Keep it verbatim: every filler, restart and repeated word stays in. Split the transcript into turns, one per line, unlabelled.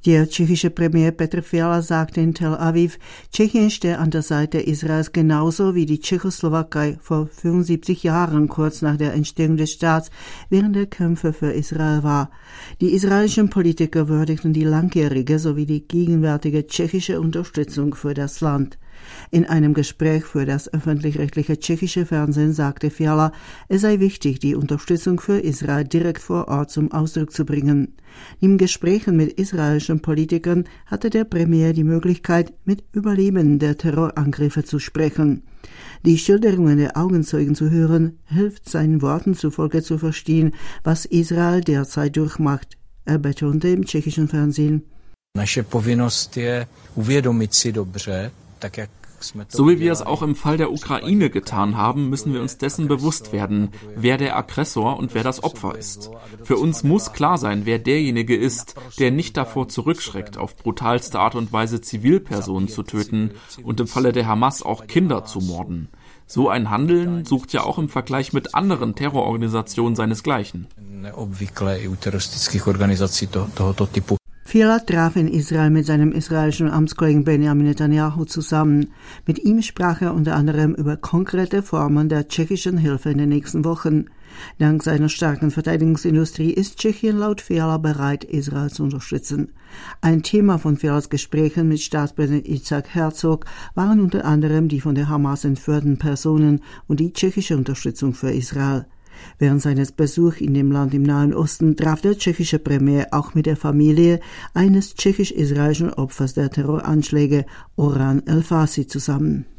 Der tschechische Premier Petr Fiala sagte in Tel Aviv, Tschechien stehe an der Seite Israels genauso wie die Tschechoslowakei vor fünfundsiebzig Jahren, kurz nach der Entstehung des Staats, während der Kämpfe für Israel war. Die israelischen Politiker würdigten die langjährige sowie die gegenwärtige tschechische Unterstützung für das Land. In einem Gespräch für das öffentlich-rechtliche tschechische Fernsehen sagte Fiala, es sei wichtig, die Unterstützung für Israel direkt vor Ort zum Ausdruck zu bringen. In Gesprächen mit israelischen Politikern hatte der Premier die Möglichkeit, mit Überlebenden der Terrorangriffe zu sprechen. Die Schilderungen der Augenzeugen zu hören, hilft seinen Worten zufolge zu verstehen, was Israel derzeit durchmacht. Er betonte im tschechischen Fernsehen.
Naše povinnost je uvědomit si dobře,
So wie wir es auch im Fall der Ukraine getan haben, müssen wir uns dessen bewusst werden, wer der Aggressor und wer das Opfer ist. Für uns muss klar sein, wer derjenige ist, der nicht davor zurückschreckt, auf brutalste Art und Weise Zivilpersonen zu töten und im Falle der Hamas auch Kinder zu morden. So ein Handeln sucht ja auch im Vergleich mit anderen Terrororganisationen seinesgleichen.
Fiala traf in Israel mit seinem israelischen Amtskollegen Benjamin Netanyahu zusammen. Mit ihm sprach er unter anderem über konkrete Formen der tschechischen Hilfe in den nächsten Wochen. Dank seiner starken Verteidigungsindustrie ist Tschechien laut Fiala bereit, Israel zu unterstützen. Ein Thema von Fialas Gesprächen mit Staatspräsident Itzhak Herzog waren unter anderem die von der Hamas entführten Personen und die tschechische Unterstützung für Israel. Während seines Besuchs in dem Land im Nahen Osten traf der tschechische Premier auch mit der Familie eines tschechisch-israelischen Opfers der Terroranschläge, Orhan El-Fassi, zusammen.